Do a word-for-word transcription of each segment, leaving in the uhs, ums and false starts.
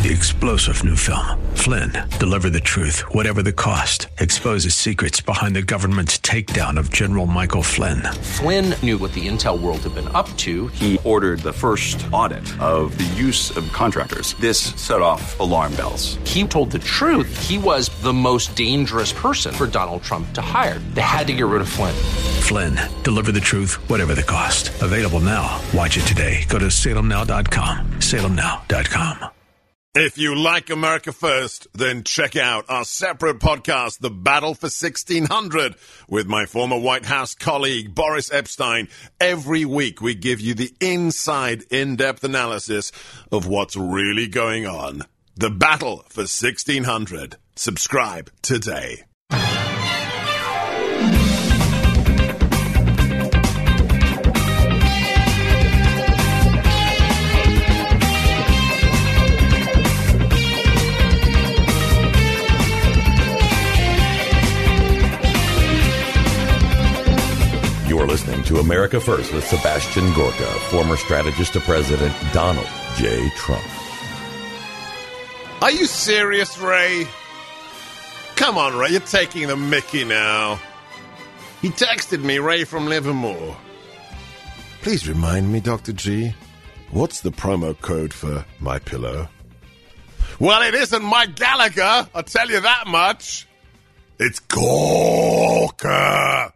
The explosive new film, Flynn, deliver the truth, whatever the cost, exposes secrets behind the government's takedown of General Michael Flynn. Flynn knew what the intel world had been up to. He ordered the first audit of the use of contractors. This set off alarm bells. He told the truth. He was the most dangerous person for Donald Trump to hire. They had to get rid of Flynn. Flynn, deliver the truth, whatever the cost. Available now. Watch it today. Go to salem now dot com. salem now dot com. If you like America First, then check out our separate podcast, The Battle for sixteen hundred, with my former White House colleague, Boris Epstein. Every week, we give you the inside, in-depth analysis of what's really going on. The Battle for sixteen hundred. Subscribe today. You're listening to America First with Sebastian Gorka, former strategist to President Donald J. Trump. Are you serious, Ray? Come on, Ray, you're taking the mickey now. He texted me, Ray from Livermore. Please remind me, Doctor G, what's the promo code for MyPillow? Well, it isn't Mike Gallagher, I'll tell you that much. It's Gorka.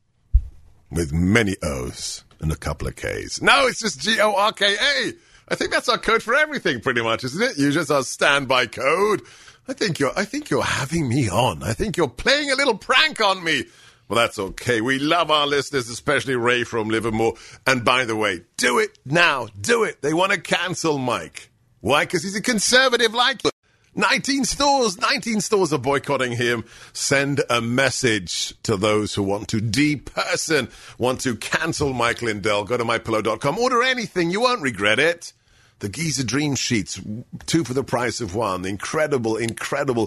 With many O's and a couple of K's. No, it's just G O R K A. I think that's our code for everything, pretty much, isn't it? You just our standby code. I think you're. I think you're having me on. I think you're playing a little prank on me. Well, that's okay. We love our listeners, especially Ray from Livermore. And by the way, do it now. Do it. They want to cancel Mike. Why? Because he's a conservative like. nineteen stores, nineteen stores are boycotting him. Send a message to those who want to deperson, want to cancel Mike Lindell. Go to my pillow dot com. Order anything. You won't regret it. The Giza Dream Sheets, two for the price of one. Incredible, incredible.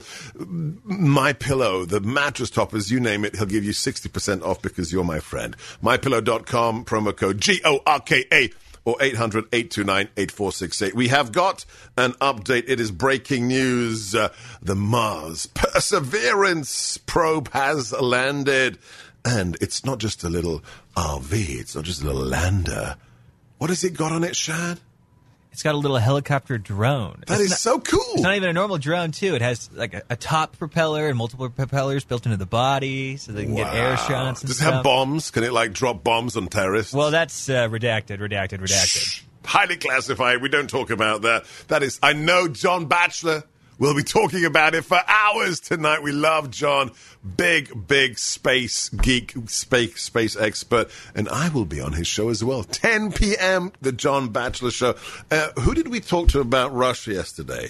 MyPillow, the mattress toppers, you name it, he'll give you sixty percent off because you're my friend. my pillow dot com, promo code G O R K A. Or eight hundred, eight two nine, eight four six eight. We have got an update. It is breaking news. Uh, the Mars Perseverance probe has landed. And it's not just a little R V. It's not just a little lander. What has it got on it, Shad? It's got a little helicopter drone. That it's is not, so cool. It's not even a normal drone, too. It has like a, a top propeller and multiple propellers built into the body so they can wow. get air shots and Does stuff. it have bombs? Can it, like, drop bombs on terrorists? Well, that's uh, redacted, redacted, redacted. Shh. Highly classified. We don't talk about that. That is, I know John Batchelor will be talking about it for hours tonight. We love John. Big, big space geek, space, space expert. And I will be on his show as well. ten p.m., the John Batchelor Show. Uh, who did we talk to about Russia yesterday?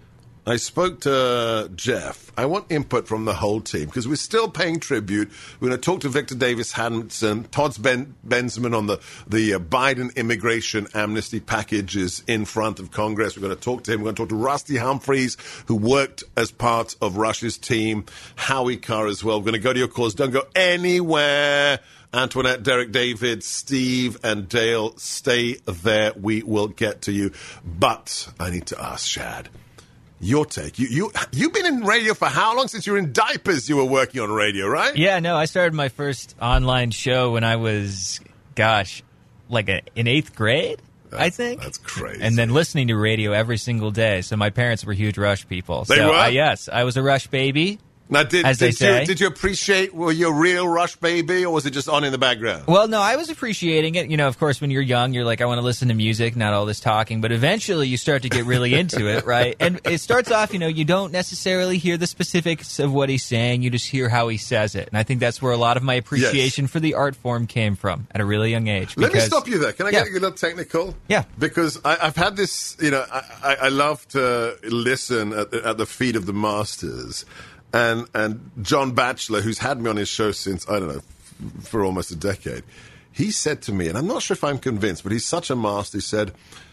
I spoke to Jeff. I want input from the whole team because we're still paying tribute. We're going to talk to Victor Davis Hanson, Todd ben- Bensman on the, the uh, Biden immigration amnesty packages in front of Congress. We're going to talk to him. We're going to talk to Rusty Humphreys, who worked as part of Russia's team, Howie Carr as well. We're going to go to your calls. Don't go anywhere. Antoinette, Derek David, Steve, and Dale, stay there. We will get to you. But I need to ask Shad. Your take. You, you, you've been in radio for how long? Since you were in diapers, you were working on radio, right? Yeah, no, I started my first online show when I was, gosh, like a, in eighth grade, that's, I think. That's crazy. And then listening to radio every single day. So my parents were huge Rush people. They so, were? Uh, yes, I was a Rush baby. Now, did, as did, they say. You, did you appreciate, were you a real Rush baby, or was it just on in the background? Well, no, I was appreciating it. You know, of course, when you're young, you're like, I want to listen to music, not all this talking. But eventually, you start to get really into it, right? And it starts off, you know, you don't necessarily hear the specifics of what he's saying. You just hear how he says it. And I think that's where a lot of my appreciation yes. for the art form came from at a really young age. Because, Let me stop you there. Can I yeah. get a little technical? Yeah. Because I, I've had this, you know, I, I, I love to listen at, at the feet of the masters. And and John Batchelor, who's had me on his show since, I don't know, f- for almost a decade, he said to me, and I'm not sure if I'm convinced, but he's such a master, he said,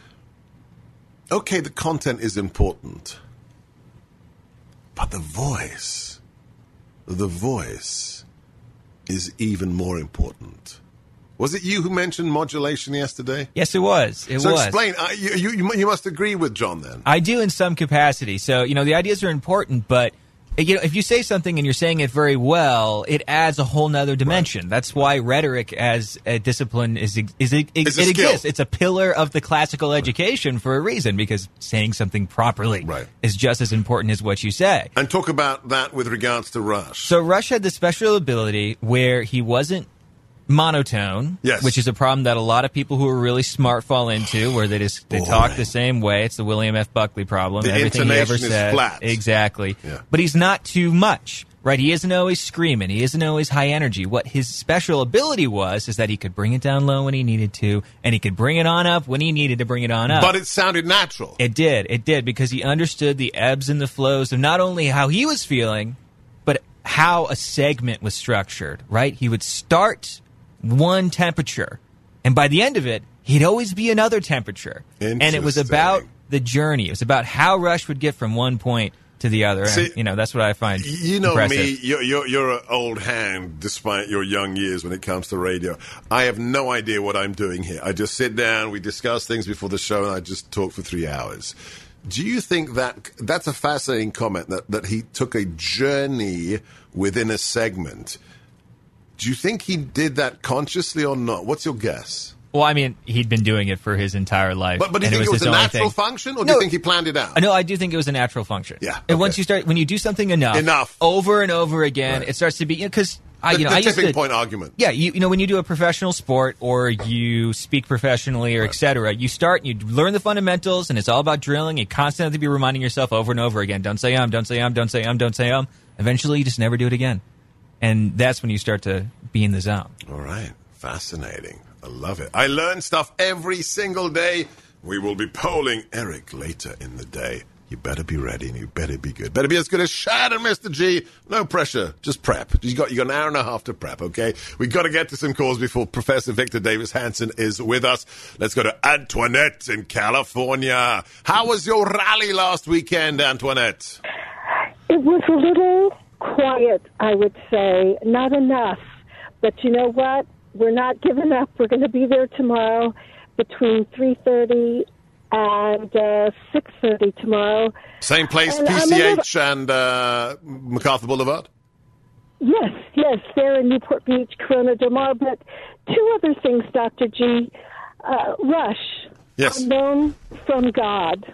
okay, the content is important, but the voice, the voice is even more important. Was it you who mentioned modulation yesterday? Yes, it was. It so was. explain. Uh, you, you, you must agree with John then. I do in some capacity. So, you know, the ideas are important, but you know, if you say something and you're saying it very well, it adds a whole nother dimension. Right. That's why rhetoric as a discipline is, is, is it, it's it exists. It's a pillar of the classical education for a reason, because saying something properly right. is just as important as what you say. And talk about that with regards to Rush. So Rush had this special ability where he wasn't monotone, yes. which is a problem that a lot of people who are really smart fall into, where they just they Boy. talk the same way. It's the William F. Buckley problem. The Everything he ever intonation is said, flat. exactly. Yeah. But he's not too much, right? He isn't always screaming. He isn't always high energy. What his special ability was is that he could bring it down low when he needed to, and he could bring it on up when he needed to bring it on up. But it sounded natural. It did. It did, because he understood the ebbs and the flows of not only how he was feeling, but how a segment was structured, right? He would start one temperature, and by the end of it, he'd always be another temperature. And it was about the journey. It was about how Rush would get from one point to the other. See, and, you know, that's what I find You know impressive. me, you're, you're, you're an old hand despite your young years when it comes to radio. I have no idea what I'm doing here. I just sit down, we discuss things before the show, and I just talk for three hours. Do you think that that's a fascinating comment, that, that he took a journey within a segment? Do you think he did that consciously or not? What's your guess? Well, I mean, he'd been doing it for his entire life. But, but do you and think it was, it was his a only natural thing. function, or do No. you think he planned it out? No, I do think it was a natural function. Yeah. And okay. once you start, when you do something enough, Enough. over and over again, Right. it starts to be, because I, The, you know, the I used tipping to, point argument. Yeah, you, you know, when you do a professional sport or you speak professionally or Right. et cetera, you start, you learn the fundamentals, and it's all about drilling. You constantly have to be reminding yourself over and over again, don't say um, don't say um, don't say um, don't say um. Eventually, you just never do it again. And that's when you start to be in the zone. All right. Fascinating. I love it. I learn stuff every single day. We will be polling Eric later in the day. You better be ready, and you better be good. Better be as good as Shad and Mister G. No pressure. Just prep. You got, you got an hour and a half to prep, okay? We've got to get to some calls before Professor Victor Davis Hanson is with us. Let's go to Antoinette in California. How was your rally last weekend, Antoinette? It was a little quiet, I would say. Not enough. But you know what? We're not giving up. We're going to be there tomorrow between three thirty and uh, six thirty tomorrow. Same place, And P I'm C a H and uh, MacArthur Boulevard? Yes, yes, there in Newport Beach, Corona Del Mar. But two other things, Doctor G. Uh, Rush, Yes. unknown from God.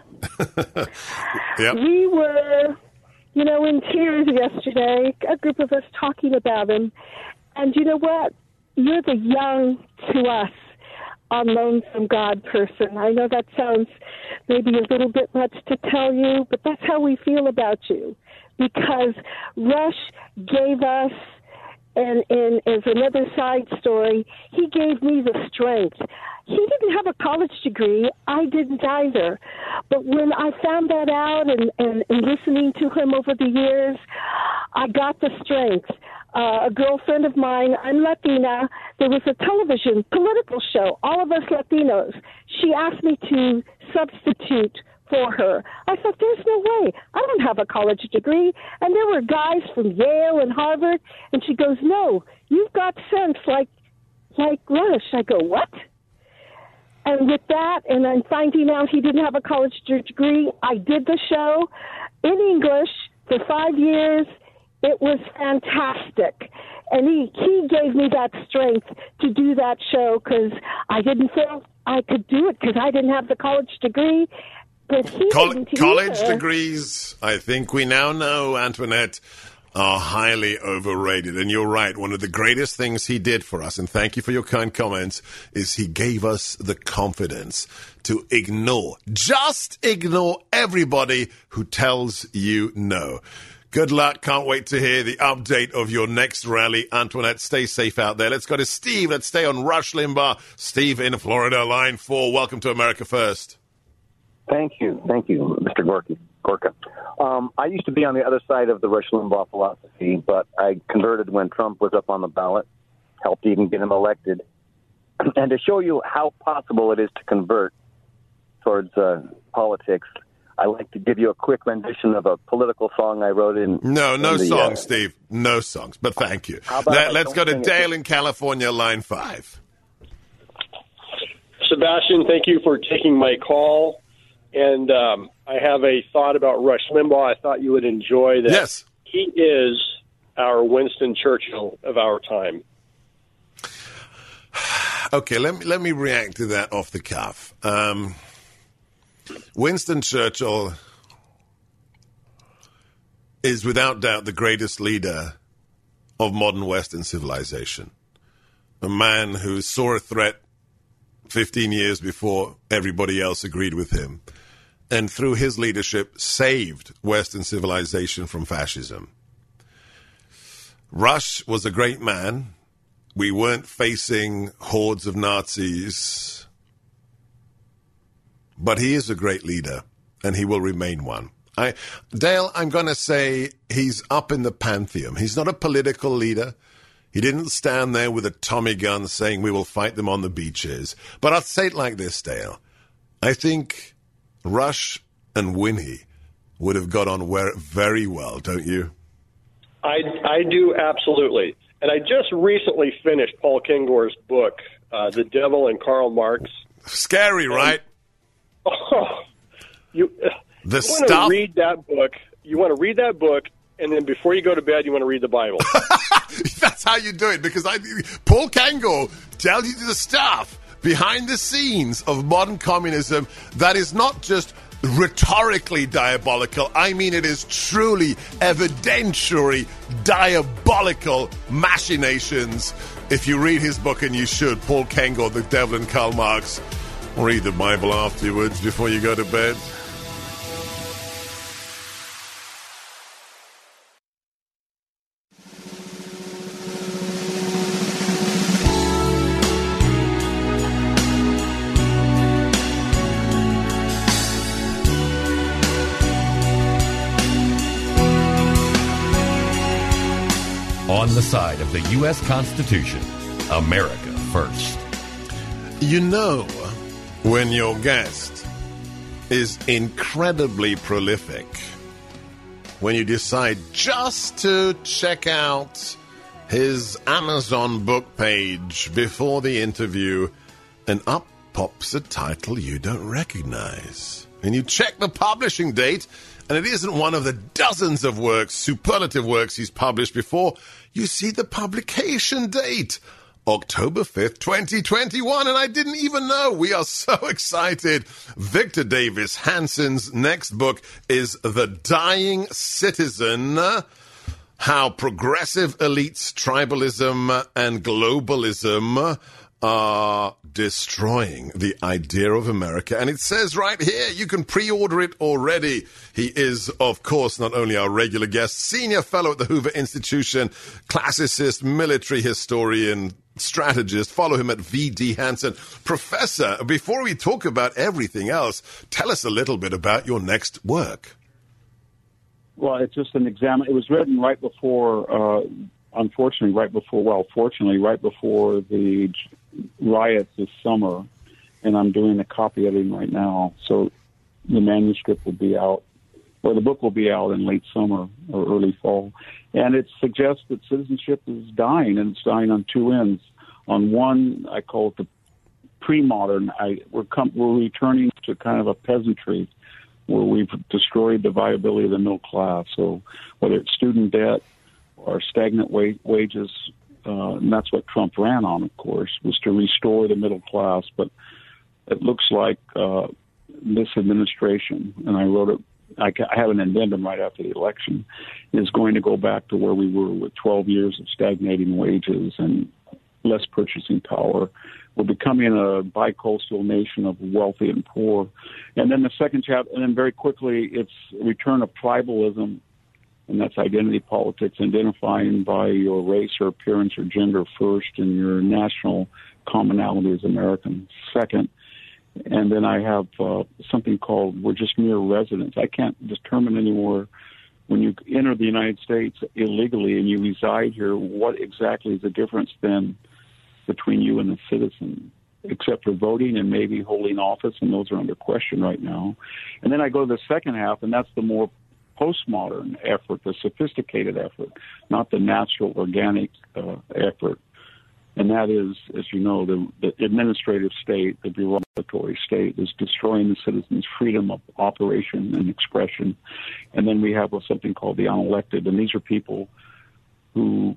Yep. We were, you know, in tears yesterday, a group of us talking about him. And you know what? You're the young to us unknown from God person. I know that sounds maybe a little bit much to tell you, but that's how we feel about you. Because Rush gave us, and, and as another side story, he gave me the strength. He didn't have a college degree. I didn't either. But when I found that out and, and, and listening to him over the years, I got the strength. Uh, a girlfriend of mine, I'm Latina, there was a television political show, all of us Latinos. She asked me to substitute for her. I thought, there's no way. I don't have a college degree. And there were guys from Yale and Harvard. And she goes, no, you've got sense like like Rush. I go, what? And with that, and I'm finding out he didn't have a college degree, I did the show in English for five years. It was fantastic. And he, he gave me that strength to do that show because I didn't feel I could do it because I didn't have the college degree. But he Col- didn't college either. degrees, I think we now know, Antoinette, are highly overrated. And you're right. One of the greatest things he did for us, and thank you for your kind comments, is he gave us the confidence to ignore, just ignore everybody who tells you no. Good luck. Can't wait to hear the update of your next rally. Antoinette, stay safe out there. Let's go to Steve. Let's stay on Rush Limbaugh. Steve in Florida, line four. Welcome to America First. Thank you. Thank you, Mister Gorky, Gorka. Um, I used to be on the other side of the Rush Limbaugh philosophy, but I converted when Trump was up on the ballot, helped even get him elected. And to show you how possible it is to convert towards uh, politics, I like to give you a quick rendition of a political song I wrote in. No, no in the, songs, uh, Steve. No songs, but thank you. How about Let, I let's don't go to sing it? Dale in California, line five. Sebastian, thank you for taking my call. And um, I have a thought about Rush Limbaugh. I thought you would enjoy that. Yes. He is our Winston Churchill of our time. Okay, let me let me react to that off the cuff. Um, Winston Churchill is without doubt the greatest leader of modern Western civilization. A man who saw a threat fifteen years before everybody else agreed with him, and through his leadership saved Western civilization from fascism. Rush was a great man. We weren't facing hordes of Nazis, but he is a great leader, and he will remain one. I, Dale, I'm going to say he's up in the pantheon. He's not a political leader. He didn't stand there with a Tommy gun saying we will fight them on the beaches. But I'll say it like this, Dale. I think Rush and Winnie would have got on very well, don't you? I, I do, absolutely. And I just recently finished Paul Kengor's book, uh, The Devil and Karl Marx. Scary, and, right? Oh, you, the you stuff. want to read that book. You want to read that book, and then before you go to bed, you want to read the Bible. That's how you do it, because I, Paul Kengor tells you the stuff behind the scenes of modern communism that is not just rhetorically diabolical. I mean, it is truly evidentiary diabolical machinations. If you read his book, and you should, Paul Kengor, The Devil and Karl Marx, read the Bible afterwards before you go to bed. On the side of the U S Constitution, America first. You know, when your guest is incredibly prolific, when you decide just to check out his Amazon book page before the interview, and up pops a title you don't recognize. And you check the publishing date, and it isn't one of the dozens of works, superlative works he's published before. You see the publication date, October fifth, twenty twenty-one, and I didn't even know. We are so excited. Victor Davis Hanson's next book is The Dying Citizen, How Progressive Elites, Tribalism, and Globalism are destroying the idea of America. And it says right here, you can pre-order it already. He is, of course, not only our regular guest, senior fellow at the Hoover Institution, classicist, military historian, strategist. Follow him at V D Hanson. Professor, before we talk about everything else, tell us a little bit about your next work. Well, it's just an exam. It was written right before, uh, unfortunately, right before, well, fortunately, right before the riots this summer, and I'm doing a copy editing right now. So the manuscript will be out, or the book will be out in late summer or early fall. And it suggests that citizenship is dying, and it's dying on two ends. On one, I call it the pre-modern. I, we're, com- we're returning to kind of a peasantry where we've destroyed the viability of the middle class. So whether it's student debt or stagnant wa- wages, uh, and that's what Trump ran on, of course, was to restore the middle class. But it looks like uh, this administration, and I wrote it, I, I have an addendum right after the election, is going to go back to where we were with twelve years of stagnating wages and less purchasing power. We're becoming a bi-coastal nation of wealthy and poor. And then the second chapter, and then very quickly, it's a return of tribalism, and that's identity politics, identifying by your race or appearance or gender first, and your national commonality as Americans second. And then I have uh, something called We're Just Mere Residents. I can't determine anymore when you enter the United States illegally and you reside here, what exactly is the difference then between you and the citizen, except for voting and maybe holding office, and those are under question right now. And then I go to the second half, and that's the more postmodern effort, the sophisticated effort, not the natural, organic uh, effort And that is, as you know, the, the administrative state, the bureaucratic state, is destroying the citizens' freedom of operation and expression. And then we have something called the unelected, and these are people who,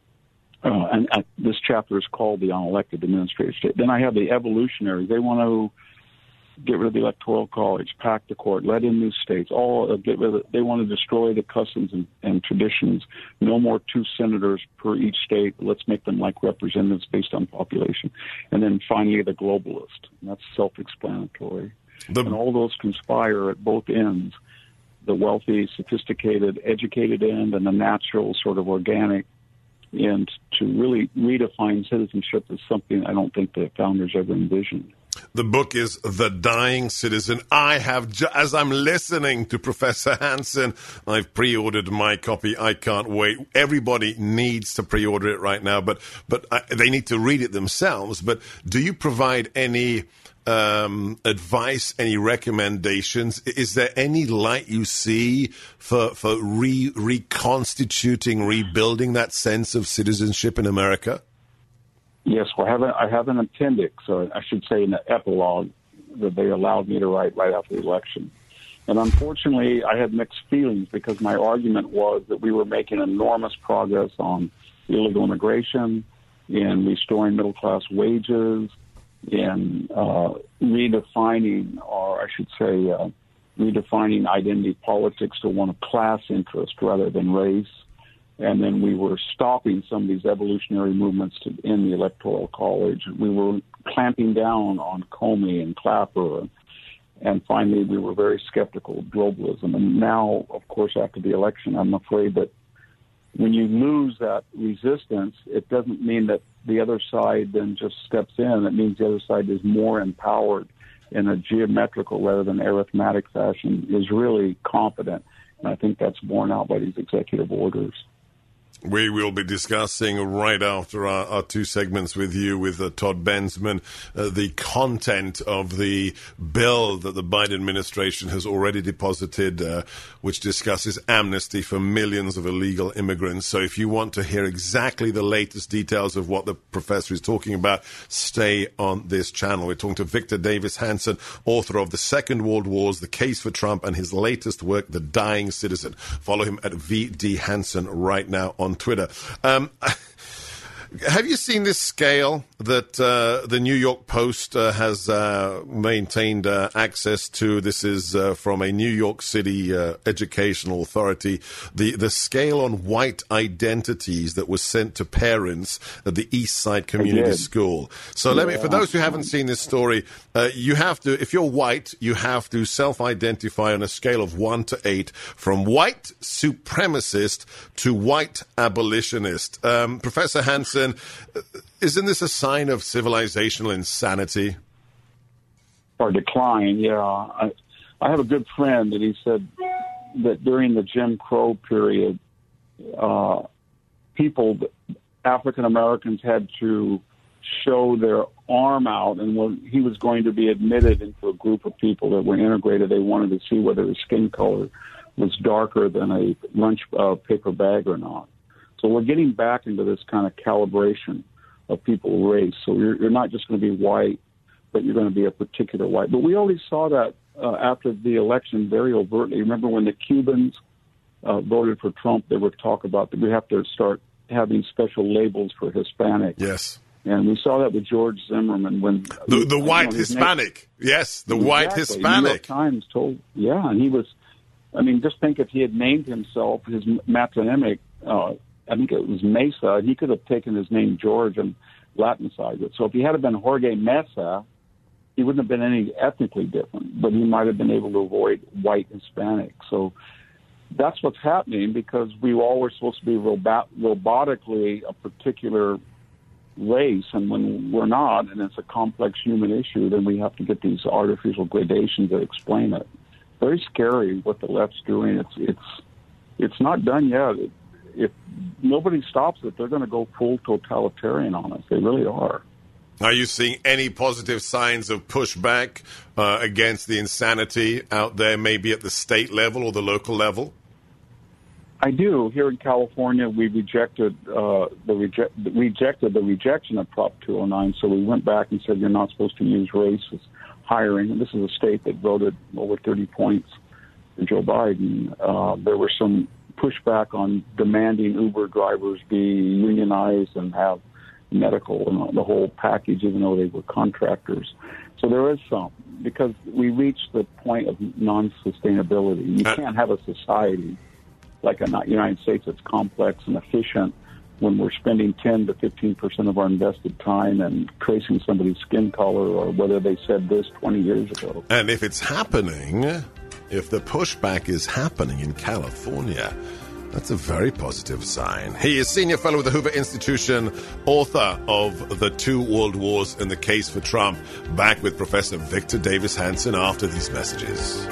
uh, and uh, this chapter is called the unelected administrative state. Then I have the evolutionaries. They want to get rid of the Electoral College, pack the court, let in new states. All uh, get rid of, they want to destroy the customs and, and traditions. No more two senators per each state. Let's make them like representatives based on population. And then finally, the globalist. And that's self-explanatory. The- and all those conspire at both ends: the wealthy, sophisticated, educated end, and the natural, sort of organic end, to really redefine citizenship as something I don't think the founders ever envisioned. The book is The Dying Citizen. I have, ju- as I'm listening to Professor Hansen, I've pre-ordered my copy. I can't wait. Everybody needs to pre-order it right now, but but I, they need to read it themselves. But do you provide any um, advice, any recommendations? Is there any light you see for for re- reconstituting, rebuilding that sense of citizenship in America? Yes, well, I have, a, I have an appendix, or I should say an epilogue, that they allowed me to write right after the election. And unfortunately, I had mixed feelings because my argument was that we were making enormous progress on illegal immigration, in restoring middle-class wages, in uh, redefining, or I should say, uh, redefining identity politics to one of class interest rather than race. And then we were stopping some of these evolutionary movements to, in the Electoral College. We were clamping down on Comey and Clapper. And finally, we were very skeptical of globalism. And now, of course, after the election, I'm afraid that when you lose that resistance, it doesn't mean that the other side then just steps in. It means the other side is more empowered in a geometrical rather than arithmetic fashion, is really confident. And I think that's borne out by these executive orders. We will be discussing right after our, our two segments with you, with uh, Todd Bensman, uh, the content of the bill that the Biden administration has already deposited, uh, which discusses amnesty for millions of illegal immigrants. So if you want to hear exactly the latest details of what the professor is talking about, stay on this channel. We're talking to Victor Davis Hanson, author of The Second World Wars, The Case for Trump, and his latest work, The Dying Citizen. Follow him at V D Hanson right now on Twitter. Um, have you seen this scale that uh, the New York Post uh, has uh, maintained uh, access to? This is uh, from a New York City uh, educational authority. The the scale on white identities that was sent to parents at the East Side Community School. So yeah. let me, for those who haven't seen this story, uh, you have to, if you're white, you have to self-identify on a scale of one to eight, from white supremacist to white abolitionist. Um, Professor Hansen, isn't this a sign of civilizational insanity? Or decline, yeah. I, I have a good friend, and he said that during the Jim Crow period, uh, people, African Americans, had to show their arm out, and when he was going to be admitted into a group of people that were integrated, they wanted to see whether his skin color was darker than a lunch uh, paper bag or not. So we're getting back into this kind of calibration of people's race. So you're, you're not just going to be white, but you're going to be a particular white. But we already saw that uh, after the election very overtly. Remember when the Cubans uh, voted for Trump, they would talk about that we have to start having special labels for Hispanic. Yes. And we saw that with George Zimmerman when the, the white know, Hispanic. Name, yes, the exactly. white Hispanic. The New York Times told, yeah, and he was. I mean, just think if he had named himself his matronymic. Uh, I think it was Mesa. He could have taken his name George and Latinicized it. So if he had been Jorge Mesa, he wouldn't have been any ethnically different, but he might have been able to avoid white Hispanic. So that's what's happening because we all were supposed to be robot- robotically a particular race, and when we're not, and it's a complex human issue, then we have to get these artificial gradations that explain it. Very scary what the left's doing. It's it's it's not done yet. It, if nobody stops it, they're going to go full totalitarian on us. They really are. Are you seeing any positive signs of pushback uh, against the insanity out there, maybe at the state level or the local level? I do. Here in California, we rejected uh, the reject rejected the rejection of Prop two oh nine. So we went back and said you're not supposed to use race as hiring. And this is a state that voted over thirty points for Joe Biden. Uh, there was some pushback on demanding Uber drivers be unionized and have medical and the whole package, even though they were contractors. So there is some, because we reached the point of non-sustainability. You can't have a society like a United States that's complex and efficient when we're spending ten to fifteen percent of our invested time and tracing somebody's skin color or whether they said this twenty years ago. And if it's happening, if the pushback is happening in California, that's a very positive sign. He is Senior Fellow with the Hoover Institution, author of The Two World Wars and the Case for Trump. Back with Professor Victor Davis Hanson after these messages.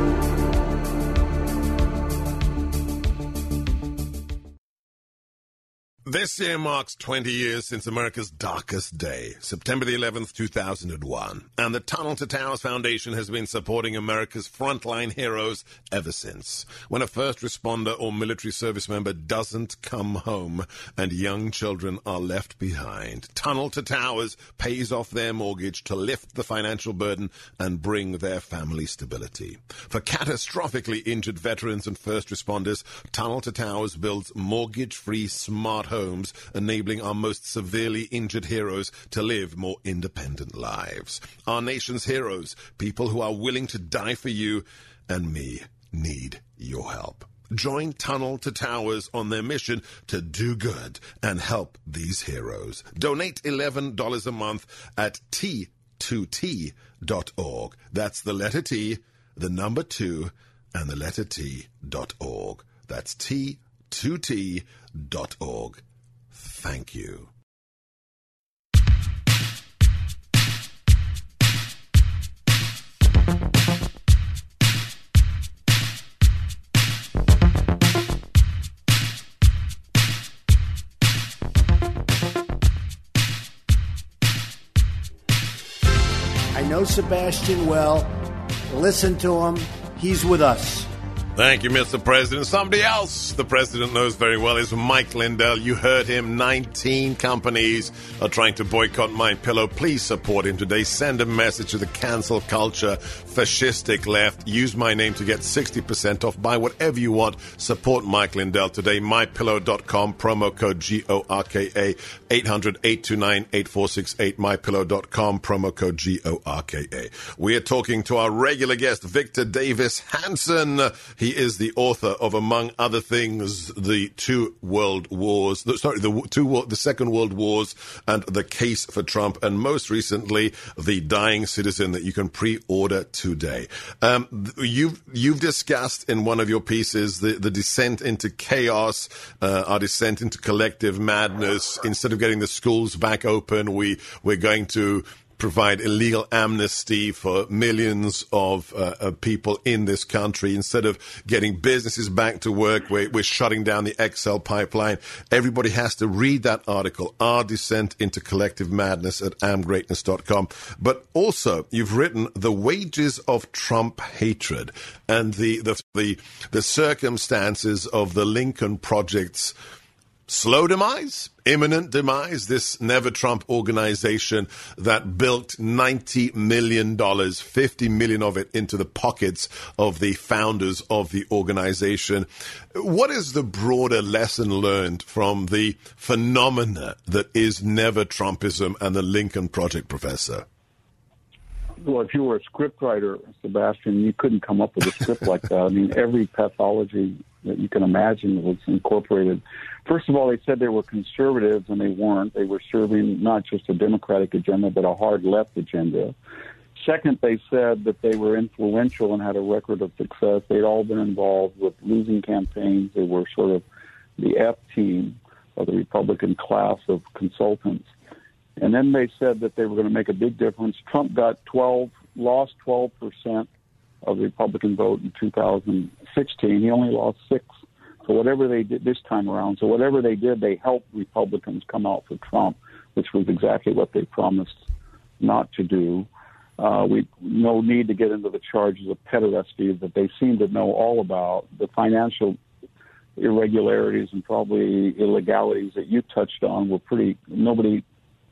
This year marks twenty years since America's darkest day, September the eleventh, two thousand one. And the Tunnel to Towers Foundation has been supporting America's frontline heroes ever since. When a first responder or military service member doesn't come home and young children are left behind, Tunnel to Towers pays off their mortgage to lift the financial burden and bring their family stability. For catastrophically injured veterans and first responders, Tunnel to Towers builds mortgage-free smart homes, enabling our most severely injured heroes to live more independent lives. Our nation's heroes, people who are willing to die for you and me, need your help. Join Tunnel to Towers on their mission to do good and help these heroes. Donate eleven dollars a month at T two T dot org. That's the letter T, the number two, and the letter T dot org. That's T two T dot org. Thank you. I know Sebastian well. Listen to him. He's with us. Thank you, Mister President. Somebody else the president knows very well is Mike Lindell. You heard him. nineteen companies are trying to boycott MyPillow. Please support him today. Send a message to the cancel culture, fascistic left. Use my name to get sixty percent off. Buy whatever you want. Support Mike Lindell today. my pillow dot com, promo code G O R K A, eight hundred, eight two nine, eight four six eight, my pillow dot com, promo code G O R K A. We are talking to our regular guest, Victor Davis Hanson. He is the author of, among other things, the two world wars, the, sorry, the two, the Second World Wars and the Case for Trump, and most recently, The Dying Citizen, that you can pre-order today. Um, you've, you've discussed in one of your pieces the, the descent into chaos, uh, our descent into collective madness. Instead of getting the schools back open, we, we're going to provide illegal amnesty for millions of uh, uh, people in this country. Instead of getting businesses back to work, we're, we're shutting down the X L pipeline. Everybody has to read that article, Our Descent into Collective Madness, at am greatness dot com. But also, you've written The Wages of Trump Hatred and the, the, the, the circumstances of the Lincoln Project's slow demise, imminent demise, this Never Trump organization that built ninety million dollars, fifty million dollars of it into the pockets of the founders of the organization. What is the broader lesson learned from the phenomena that is Never Trumpism and the Lincoln Project, Professor? Well, if you were a scriptwriter, Sebastian, you couldn't come up with a script like that. I mean, every pathology that you can imagine was incorporated. First of all, they said they were conservatives, and they weren't. They were serving not just a Democratic agenda, but a hard left agenda. Second, they said that they were influential and had a record of success. They'd all been involved with losing campaigns. They were sort of the F team of the Republican class of consultants. And then they said that they were going to make a big difference. Trump got twelve, lost twelve percent of the Republican vote in two thousand sixteen. He only lost six. So whatever they did this time around, so whatever they did, they helped Republicans come out for Trump, which was exactly what they promised not to do. Uh, we no need to get into the charges of pederasty that they seem to know all about. The financial irregularities and probably illegalities that you touched on were pretty, nobody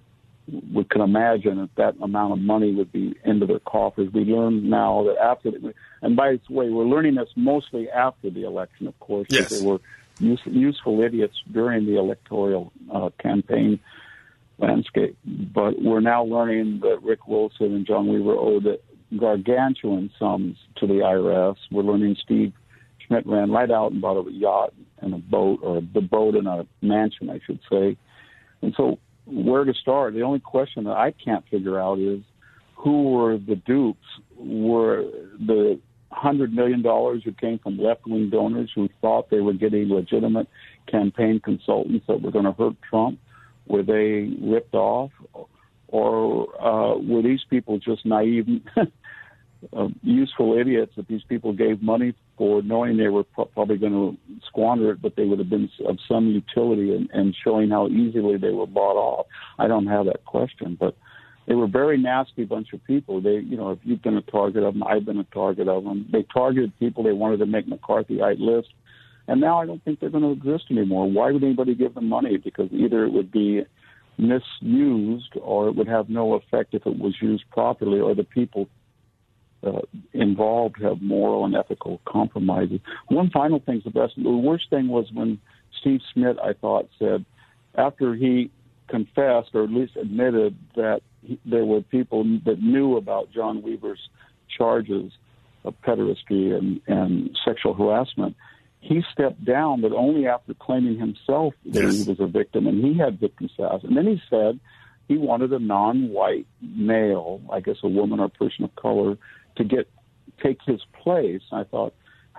would can imagine that that amount of money would be into their coffers. We learn now that after, the, and by the way, we're learning this mostly after the election, of course, yes. because they were use, useful idiots during the electoral uh, campaign landscape. But we're now learning that Rick Wilson and John Weaver owed gargantuan sums to the I R S. We're learning Steve Schmidt ran right out and bought a yacht and a boat, or the boat and a mansion, I should say. And so where to start? The only question that I can't figure out is who were the dupes? Were the one hundred million dollars who came from left-wing donors who thought they were getting legitimate campaign consultants that were going to hurt Trump? Were they ripped off? Or uh, were these people just naive, uh, useful idiots that these people gave money for, knowing they were pro- probably going to squander it, but they would have been of some utility and, and showing how easily they were bought off? I don't have that question, but they were a very nasty bunch of people. They, you know, if you've been a target of them, I've been a target of them. They targeted people they wanted to make McCarthyite lists, and now I don't think they're going to exist anymore. Why would anybody give them money? Because either it would be misused or it would have no effect if it was used properly, or the people uh, involved have moral and ethical compromises. One final thing, Sebastian, the worst thing was when Steve Schmidt, I thought, said, after he confessed, or at least admitted that he, there were people that knew about John Weaver's charges of pederasty and, and sexual harassment, he stepped down, but only after claiming himself that yes. he was a victim, and he had victim status. And then he said he wanted a non-white male, I guess a woman or person of color, to get take his place. I thought,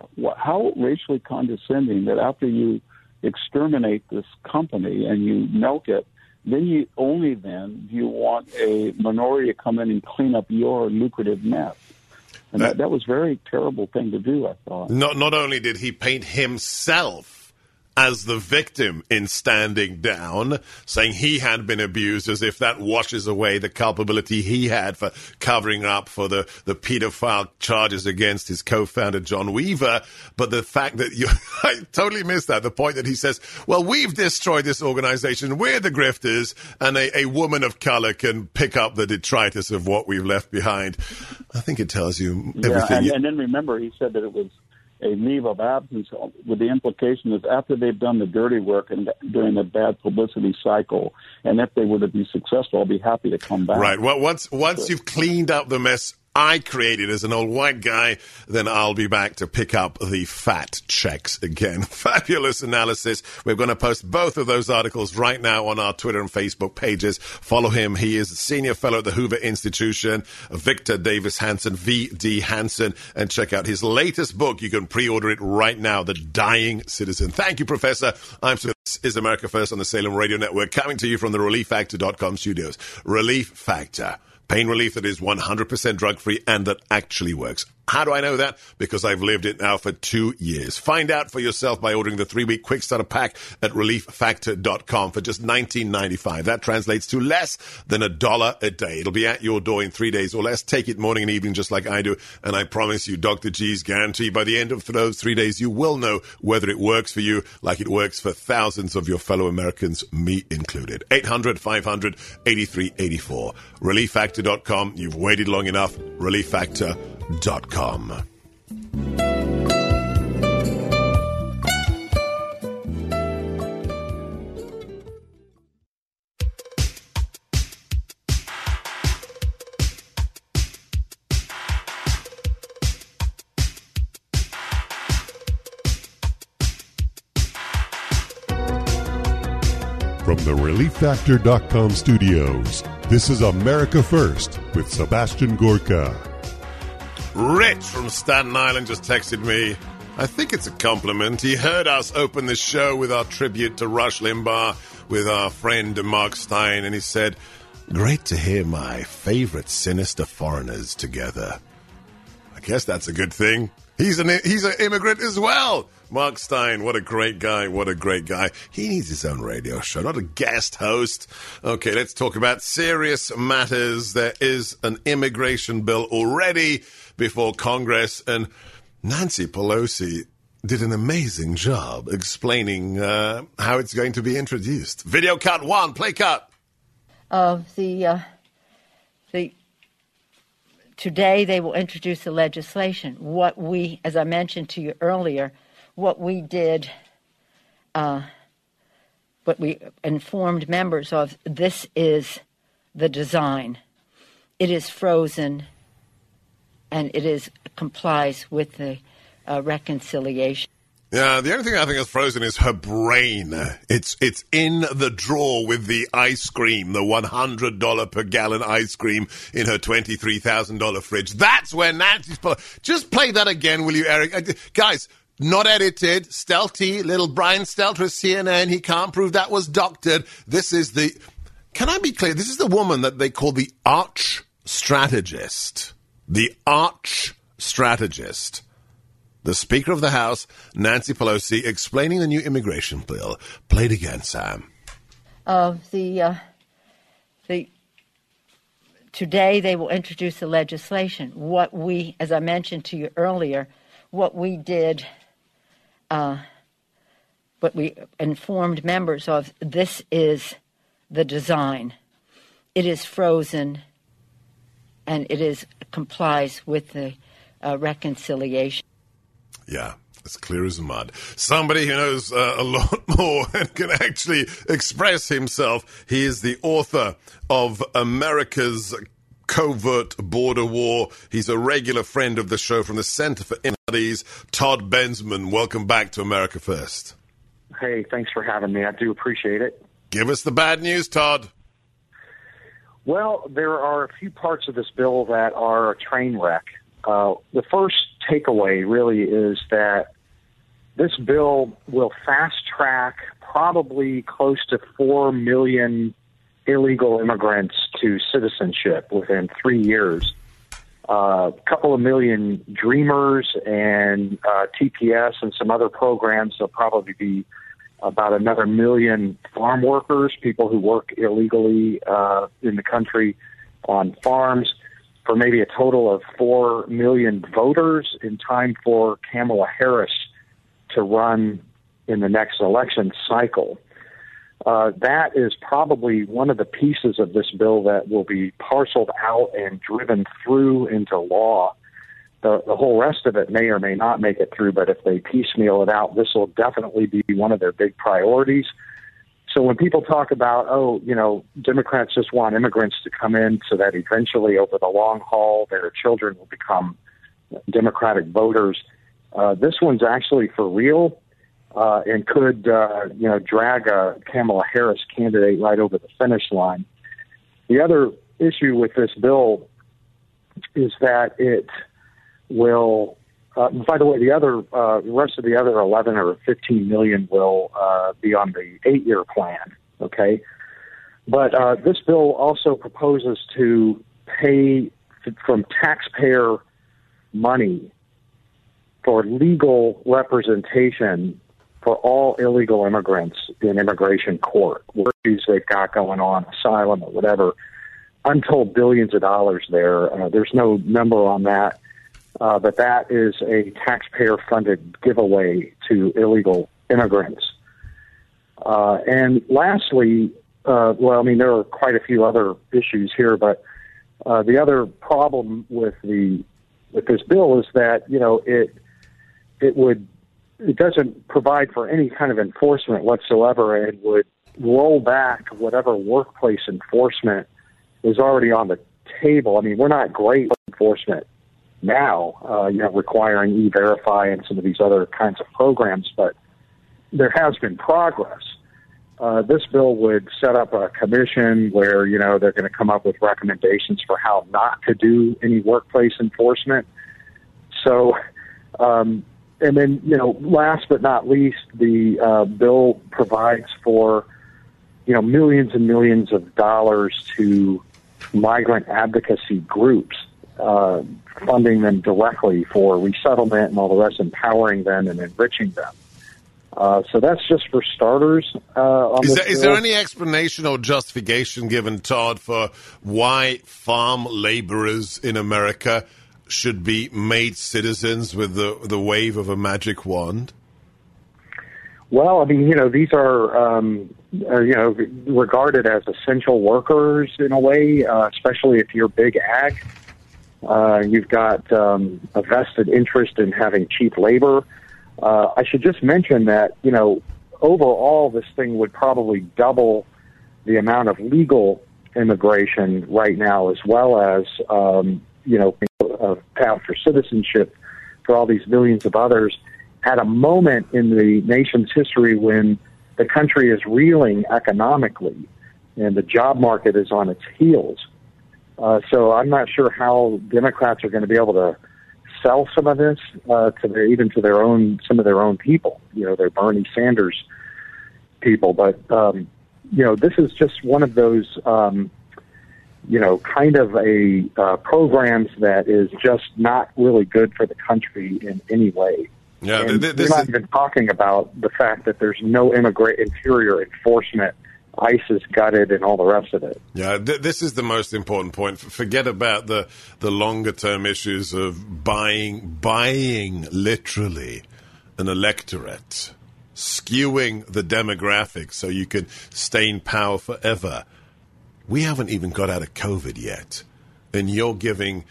how racially condescending that after you exterminate this company and you milk it, then you only then do you want a minority to come in and clean up your lucrative mess. And that, that was a very terrible thing to do, I thought. Not, not only did he paint himself as the victim in standing down, saying he had been abused, as if that washes away the culpability he had for covering up for the, the pedophile charges against his co-founder, John Weaver. But the fact that you, I totally missed that, the point that he says, well, we've destroyed this organization, we're the grifters, and a, a woman of color can pick up the detritus of what we've left behind. I think it tells you everything. Yeah, and, and then remember, he said that it was a leave of absence, with the implication is after they've done the dirty work and during the bad publicity cycle, and if they were to be successful, I'll be happy to come back. Right. Well, once once so, you've cleaned up the mess I created as an old white guy, then I'll be back to pick up the fat checks again. Fabulous analysis. We're going to post both of those articles right now on our Twitter and Facebook pages. Follow him. He is a senior fellow at the Hoover Institution, Victor Davis Hanson, V D Hanson, and check out his latest book. You can pre-order it right now, The Dying Citizen. Thank you, Professor. I'm This is America First on the Salem Radio Network, coming to you from the relief factor dot com studios. Relief Factor. Pain relief that is one hundred percent drug-free and that actually works. How do I know that? Because I've lived it now for two years. Find out for yourself by ordering the three-week quick starter pack at relief factor dot com for just nineteen ninety-five. That translates to less than a dollar a day. It'll be at your door in three days or less. Take it morning and evening just like I do. And I promise you, Doctor G's guarantee, by the end of those three days, you will know whether it works for you like it works for thousands of your fellow Americans, me included. eight hundred, five hundred, eighty-three eighty-four. relief factor dot com. You've waited long enough. relief factor dot com. From the relief factor dot com studios, this is America First with Sebastian Gorka. Rich from Staten Island just texted me. I think it's a compliment. He heard us open the show with our tribute to Rush Limbaugh with our friend Mark Stein, and he said, great to hear my favorite sinister foreigners together. I guess that's a good thing. He's an he's an immigrant as well. Mark Stein, what a great guy, what a great guy. He needs his own radio show, not a guest host. Okay, let's talk about serious matters. There is an immigration bill already before Congress, and Nancy Pelosi did an amazing job explaining uh, how it's going to be introduced. Video cut one, play cut. Of the, uh, the, today they will introduce the legislation. What we, as I mentioned to you earlier, what we did, uh, what we informed members of, this is the design. It is frozen, and it is complies with the uh, reconciliation. Yeah, the only thing I think is frozen is her brain. It's it's in the drawer with the ice cream, the one hundred dollars per gallon ice cream in her twenty-three thousand dollars fridge. That's where Nancy's... Just play that again, will you, Eric? Uh, guys, not edited, Stelty, little Brian Stelter of C N N. He can't prove that was doctored. This is the... Can I be clear? This is the woman that they call the arch strategist. The arch strategist. The Speaker of the House, Nancy Pelosi, explaining the new immigration bill. Play it again, Sam. Of the, uh, the, today they will introduce the legislation. What we, as I mentioned to you earlier, what we did, uh, what we informed members of, this is the design. It is frozen, and it is complies with the uh, reconciliation. Yeah, as clear as mud. Somebody who knows uh, a lot more and can actually express himself. He is the author of America's Covert Border War. He's a regular friend of the show from the Center for Studies. Todd Bensman, welcome back to America First. Hey, thanks for having me. I do appreciate it. Give us the bad news, Todd. Well, there are a few parts of this bill that are a train wreck. Uh, the first takeaway really is that this bill will fast-track probably close to four million illegal immigrants to citizenship within three years. A uh, couple of million Dreamers and uh, T P S and some other programs. There'll probably be about another million farm workers, people who work illegally uh, in the country on farms, for maybe a total of four million voters in time for Kamala Harris to run in the next election cycle. Uh, that is probably one of the pieces of this bill that will be parceled out and driven through into law. The, the whole rest of it may or may not make it through, but if they piecemeal it out, this will definitely be one of their big priorities. So when people talk about, oh, you know, Democrats just want immigrants to come in so that eventually over the long haul their children will become Democratic voters, uh, this one's actually for real uh, and could, uh, you know, drag a Kamala Harris candidate right over the finish line. The other issue with this bill is that it will... Uh, by the way, the other, uh, the rest of the other eleven or fifteen million will uh, be on the eight-year plan. Okay, but uh, this bill also proposes to pay from taxpayer money for legal representation for all illegal immigrants in immigration court, what issues they've got going on, asylum or whatever. Untold billions of dollars there. Uh, there's no number on that. Uh, but that is a taxpayer-funded giveaway to illegal immigrants. Uh, and lastly, uh, well, I mean, there are quite a few other issues here, but uh, the other problem with the with this bill is that, you know, it it would it doesn't provide for any kind of enforcement whatsoever, and would roll back whatever workplace enforcement is already on the table. I mean, we're not great with enforcement now, uh, you know, requiring E-Verify and some of these other kinds of programs, but there has been progress. Uh, this bill would set up a commission where, you know, they're going to come up with recommendations for how not to do any workplace enforcement. So, um, and then, you know, last but not least, the uh, bill provides for, you know, millions and millions of dollars to migrant advocacy groups, uh, funding them directly for resettlement and all the rest, empowering them and enriching them. Uh, so that's just for starters. Uh, on is, this there, is there any explanation or justification given, Todd, for why farm laborers in America should be made citizens with the, the wave of a magic wand? Well, I mean, you know, these are, um, are you know, regarded as essential workers in a way, uh, especially if you're big ag. Uh, you've got um, a vested interest in having cheap labor. Uh, I should just mention that, you know, overall, this thing would probably double the amount of legal immigration right now, as well as, um, you know, a path for citizenship for all these millions of others at a moment in the nation's history when the country is reeling economically and the job market is on its heels. Uh, so I'm not sure how Democrats are going to be able to sell some of this uh, to their, even to their own, some of their own people, you know, their Bernie Sanders people. But, um, you know, this is just one of those, um, you know, kind of a uh, programs that is just not really good for the country in any way. Yeah, and th- we're this not is... even talking about the fact that there's no immigrant interior enforcement. ICE is gutted and all the rest of it. Yeah, th- this is the most important point. F- forget about the the longer term issues of buying, buying literally an electorate, skewing the demographics so you can stay in power forever. We haven't even got out of COVID yet, and you're giving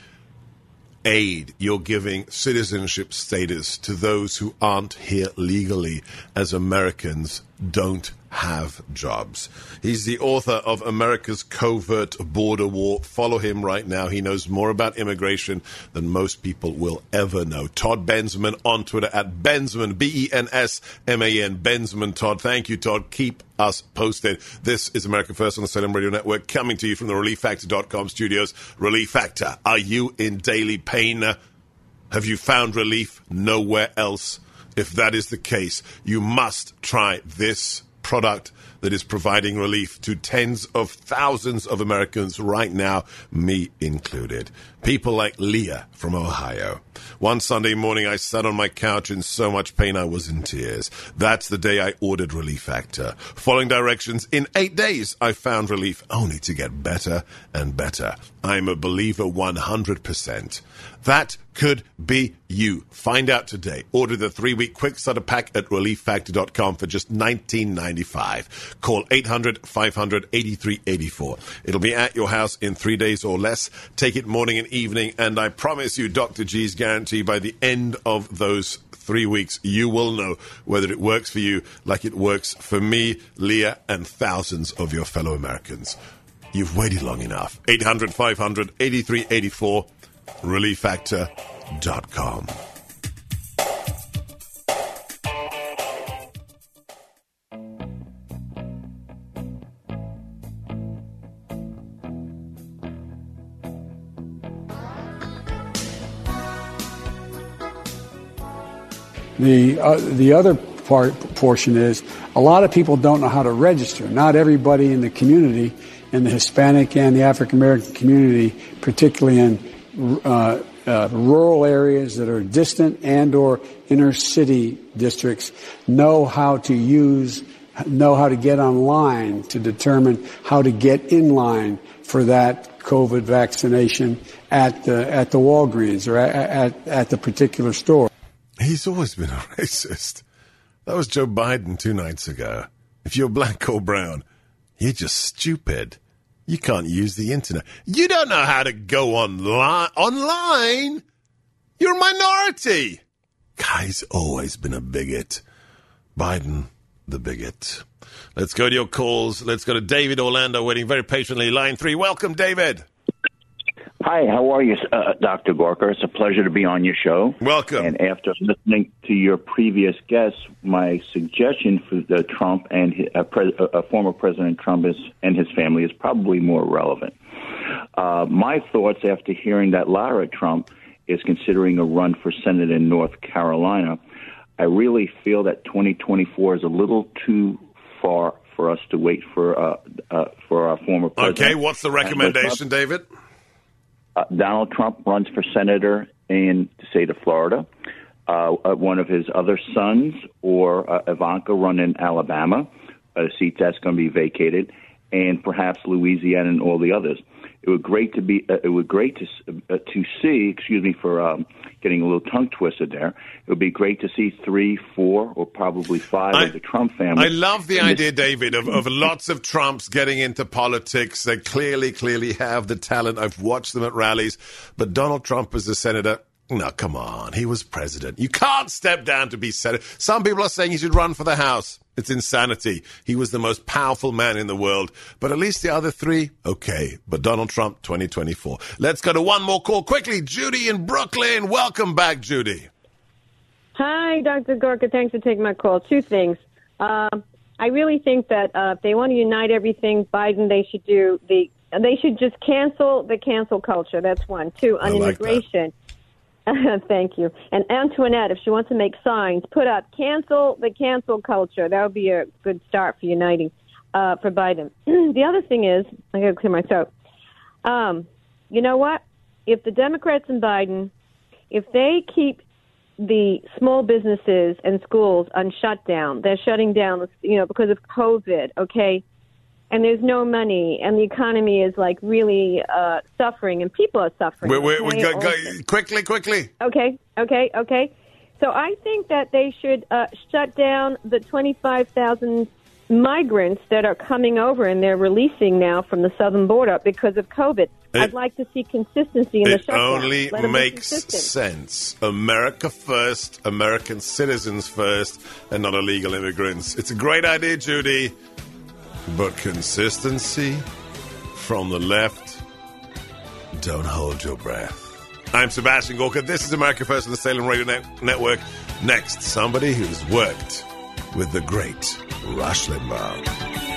aid, you're giving citizenship status to those who aren't here legally, as Americans don't have jobs. He's the author of America's Covert Border War. Follow him right now. He knows more about immigration than most people will ever know. Todd Bensman on Twitter at Bensman, B E N S M A N, Bensman Todd. Thank you, Todd. Keep us posted. This is America First on the Salem Radio Network, coming to you from the relief factor dot com studios. Relief Factor. Are you in daily pain? Have you found relief nowhere else? If that is the case, you must try this product that is providing relief to tens of thousands of Americans right now, me included. People like Leah from Ohio. One Sunday morning, I sat on my couch in so much pain I was in tears. That's the day I ordered Relief Factor. Following directions, in eight days, I found relief, only to get better and better. I'm a believer one hundred percent. That could be you. Find out today. Order the three-week quick starter pack at relief factor dot com for just nineteen ninety-five. Call eight hundred, five hundred, eighty-three eighty-four. It'll be at your house in three days or less. Take it morning and evening, and I promise you, Doctor G's guarantee, by the end of those three weeks, you will know whether it works for you like it works for me, Leah, and thousands of your fellow Americans. You've waited long enough. eight hundred, five hundred, eighty-three eighty-four. relief factor dot com. The uh, the other part portion is a lot of people don't know how to register. Not everybody in the community, in the Hispanic and the African American community, particularly in uh, uh, rural areas that are distant and or inner city districts, know how to use, know how to get online to determine how to get in line for that COVID vaccination at the at the Walgreens or at at, at the particular store. He's always been a racist. That was Joe Biden two nights ago. If you're black or brown, you're just stupid. You can't use the internet. You don't know how to go online. Online? You're a minority. Guy's always been a bigot. Biden, the bigot. Let's go to your calls. Let's go to David Orlando, waiting very patiently. Line three. Welcome, David. Hi, how are you, uh, Doctor Gorka? It's a pleasure to be on your show. Welcome. And after listening to your previous guests, my suggestion for the Trump and his, uh, pres- uh, former President Trump is, and his family is probably more relevant. Uh, my thoughts after hearing that Lara Trump is considering a run for Senate in North Carolina, I really feel that twenty twenty-four is a little too far for us to wait for uh, uh, for our former president. Okay, what's the recommendation, David? Uh, Donald Trump runs for senator in the state of Florida. Uh, uh, one of his other sons or uh, Ivanka run in Alabama, a seat that's going to be vacated. and perhaps Louisiana and all the others. It would great to be. Uh, it would great to uh, to see. Excuse me for um, getting a little tongue twisted there. It would be great to see three, four, or probably five I, of the Trump family. I love the idea, David, of, of lots of Trumps getting into politics. They clearly, clearly have the talent. I've watched them at rallies. But Donald Trump as a senator, no, come on. He was president. You can't step down to be senator. Some people are saying he should run for the House. It's insanity. He was the most powerful man in the world. But at least the other three, okay. But Donald Trump, twenty twenty-four. Let's go to one more call quickly. Judy in Brooklyn. Welcome back, Judy. Hi, Doctor Gorka. Thanks for taking my call. Two things. Uh, I really think that uh, if they want to unite everything, Biden, they should do the. They should just cancel the cancel culture. That's one. Two, on like immigration. Thank you. And Antoinette, if she wants to make signs, put up cancel the cancel culture. That would be a good start for uniting uh, for Biden. The other thing is, I got to clear my throat. Um, you know what? If the Democrats and Biden, if they keep the small businesses and schools on shutdown, they're shutting down, you know, because of COVID, okay? And there's no money, and the economy is like really uh, suffering, and people are suffering. Wait, wait, okay? go, go, quickly, quickly. Okay, okay, okay. So I think that they should uh, shut down the twenty-five thousand migrants that are coming over, and they're releasing now from the southern border because of COVID. It, I'd like to see consistency in the it shutdown. only Let them be makes consistent. sense. America first, American citizens first, and not illegal immigrants. It's a great idea, Judy. But consistency from the left, don't hold your breath. I'm Sebastian Gorka. This is America First on the Salem Radio Net- Network. Next, somebody who's worked with the great Rush Limbaugh.